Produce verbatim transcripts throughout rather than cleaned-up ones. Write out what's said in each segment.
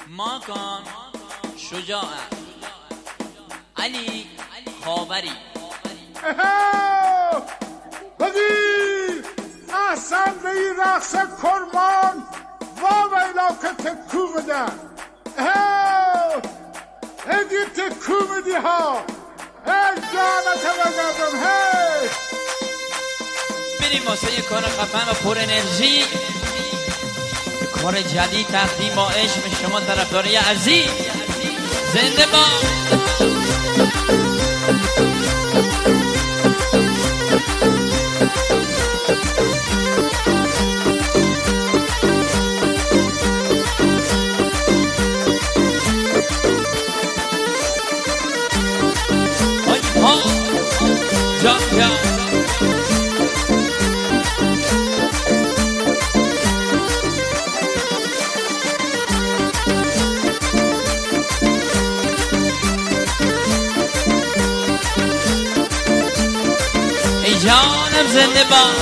ماکان شجاع علی خاوری بگیر احسن به این رقص کرمان و ویلا که تکو بده هدی تکو میدی ها ای جانت بگردم هی بریم واسه یه کار خفن و پر انرژی، کار جدید تقدیم با عشق به شما طرفدارای عزیز. زنده باد. جان جان ای جانم زنده باد.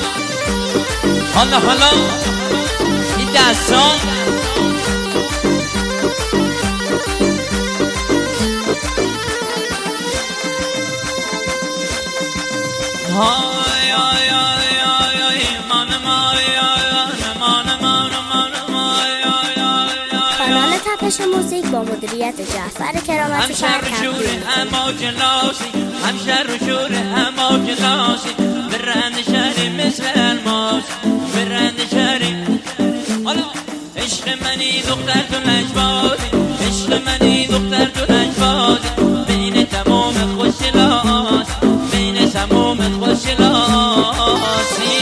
حالا حالا این دستان های های های های های مانم های های مانم مانم کانال تپش موزیک با مدیریت جعفر کرامتی شهر شوره اما جلاسی، هم شهر و شوره اما جلاسی، برند شهری مثل الماس، برند شهری. حالا عشق منی دختر تو لجبازی، عشق منی دختر تو لجبازی، بین تمام خوشلاس، بین تمام خوشلاسی.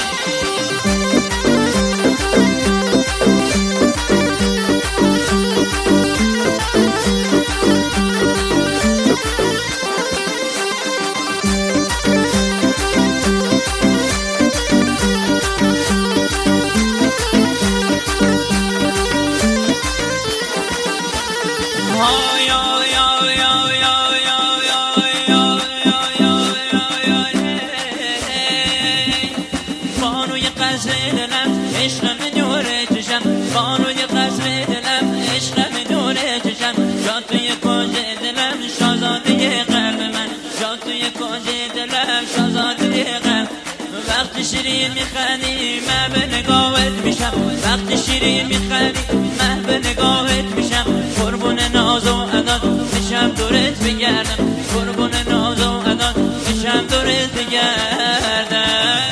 عشق من نوره چشم بانوی قصر دلم، عشق من نوره چشم جا توی کنج دلم، شازاده قلب من جا توی کنج دلم، شازاده قلب. وقتی شیرین میخندی من به نگاهت میشم، وقتی شیرین میخندی من به نگاهت میشم، قربون ناز و عداد میشم دورت بگردم، قربون ناز و عداد میشم دورت بگردم.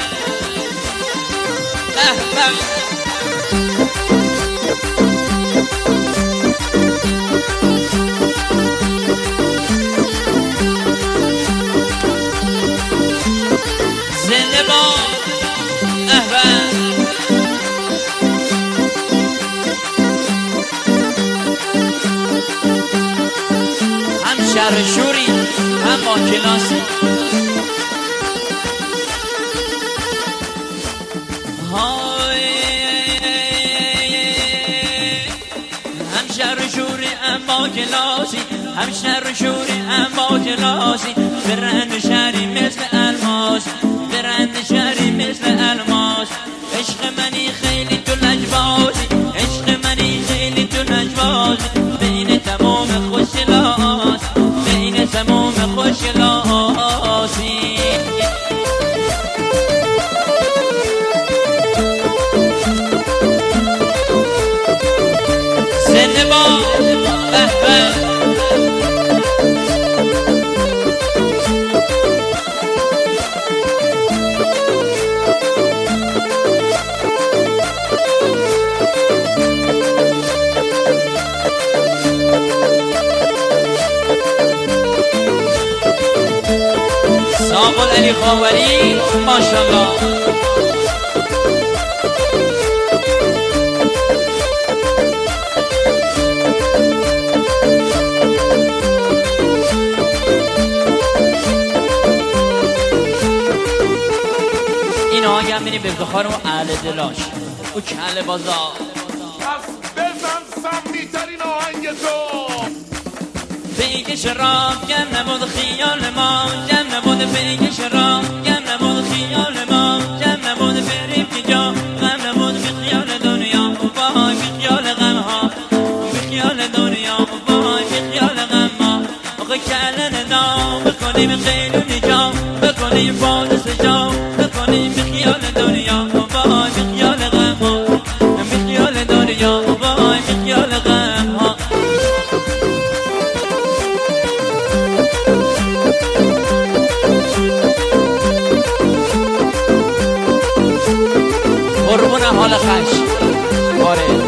زنده باد. احوال هم شهر شوری هم با کلاسی. هم شهر شوری هم با کلاسی، هم شهر شوری هم با کلاسی، برند شهری مثل الماس، برند شهری مثل الماس. عشق منی خیلی تو لجبازی، عشق منی خیلی تو لجبازی، بین تمام خوشلاس، بین تمام خوشلاسی. زنده باد. ساقل علی خاوری ماشاءالله. این آهنگ هم میریم به افتخار و اهل دلاش او کل بازار. پس بزن سمیترین آهنگ تو. پیک شراب گم نبود خیال ما، گم نبود پیک شراب گم نبود خیال ما، گم نبود فریب که جا غم نبود بی خیال دنیا، وای بی خیال غم ها، بی بکنیم قیلونی جا، بکنیم فانوس جا، بکنیم بخیال دنیا وای بخیال غم ها، بخیال دنیا وای بخیال غم ها. قربون حال خش آره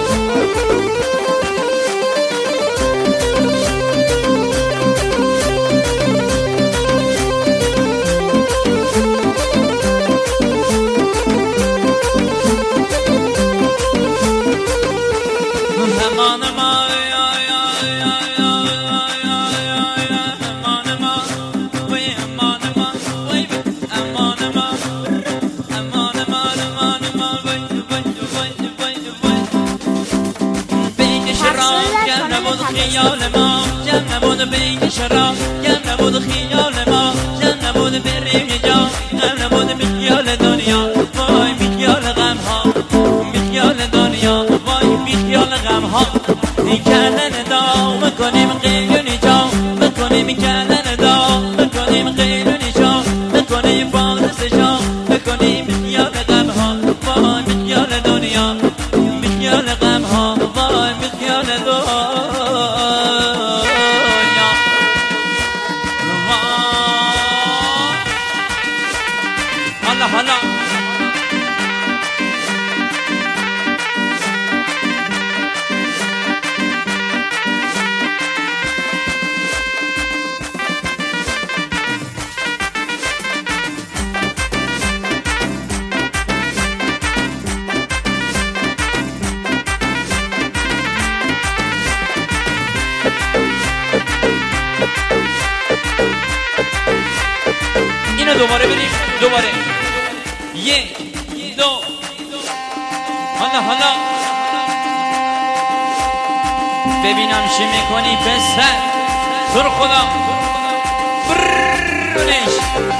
خیال ما جمع نبود بین شراب، جمع نبود خیال ما جمع نبود بریم جا، جمع نبود بخیال دنیا وای بخیال غم ها، بخیال دنیا وای بخیال غم ها. این کردن دا بکنیم قیلونی جا، بکنیم کردن دا بکنیم قیلونی جا، بکنیم فانوس جا، بکنیم بخیال غم ها وای بخیال دنیا، بخیال غم ها وای بخیال دنیا. حالا حالا اینو دوباره بریم دوباره یک دو حالا حالا ببینم چی میکنی پسر تو رو خدا برونش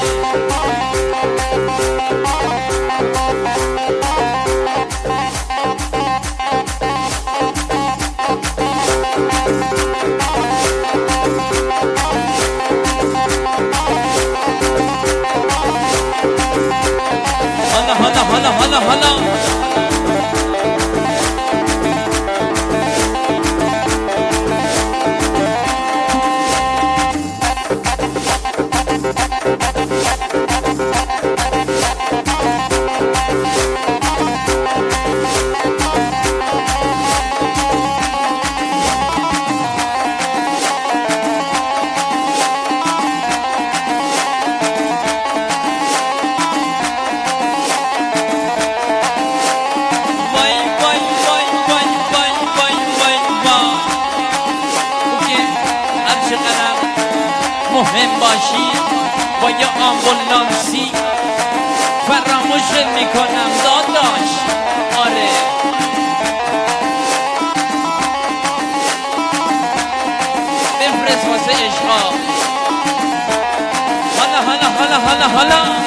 حالا حالا حالا حالا مهم باشی با یه آمبولانسی فراموشت میکنم داداش آره بفرست واسه عشقا حالا حالا حالا حالا حالا